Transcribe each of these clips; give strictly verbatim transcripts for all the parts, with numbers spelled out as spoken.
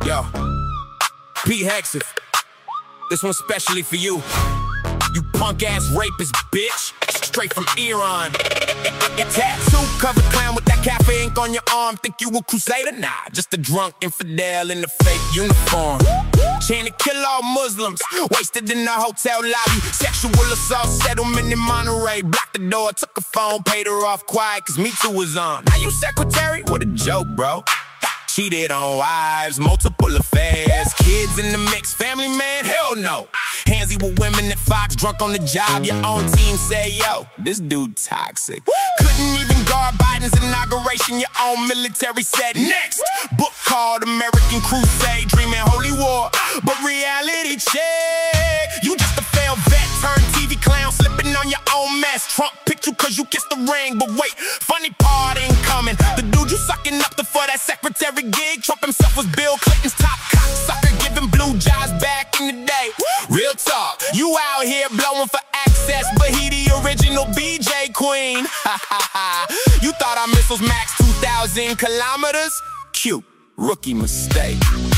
Yo, Pete Hegseth, this one's specially for you. You punk-ass rapist, bitch. Straight from Iran. Tattoo covered clown with that cafe ink on your arm. Think you a crusader? Nah, just a drunk infidel in a fake uniform. Chain to kill all Muslims. Wasted in the hotel lobby. Sexual assault settlement in Monterey. Blocked the door, took a phone, paid her off quiet, cause Me Too was on. Now you secretary? What a joke, bro. Cheated on wives, multiple affairs. Kids in the mix, family man, hell no. Handsy with women at Fox, drunk on the job. Your own team say, yo, this dude toxic. Couldn't even guard Biden's inauguration. Your own military said, next. Book called American Crusade, dreaming holy war. But reality check. You just a failed vet turned T V clown, slipping on your own mess. Trump picked you cause you kissed the ring. But wait, funny part ain't coming. The dude you sucking up to for that secretary gig, Trump himself was Bill Clinton's top cocksucker, giving blue jobs back in the day. Real talk, you out here blowing for access, but he the original B J queen. You thought our missiles max two thousand kilometers? Cute, rookie mistake.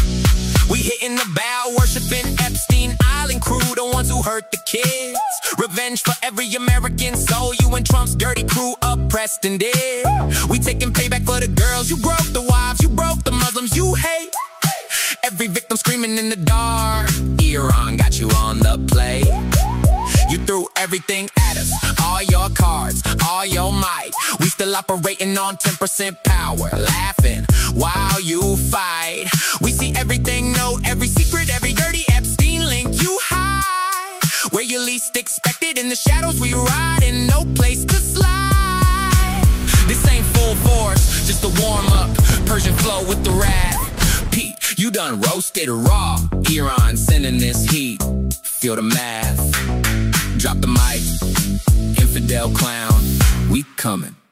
We hitting the bow, worshiping Epstein Island crew, the ones who hurt the kids. Revenge for every American soul you and Trump's dirty crew oppressed and did. We taking payback for the girls you broke, the wives you broke, the Muslims you hate. Every victim screaming in the dark. Iran got you on the play. You threw everything at us, all your cards, all your might. We still operating on ten percent power, laughing while you fight. We see everything, know every secret, every dirty Epstein link you hide. Where you least expected, in the shadows we ride, and no place to slide. This ain't full force, just a warm-up, Persian flow with the rap. Pete, you done roasted raw. Iran sending this heat, feel the math. Drop the mic, infidel clown, we coming.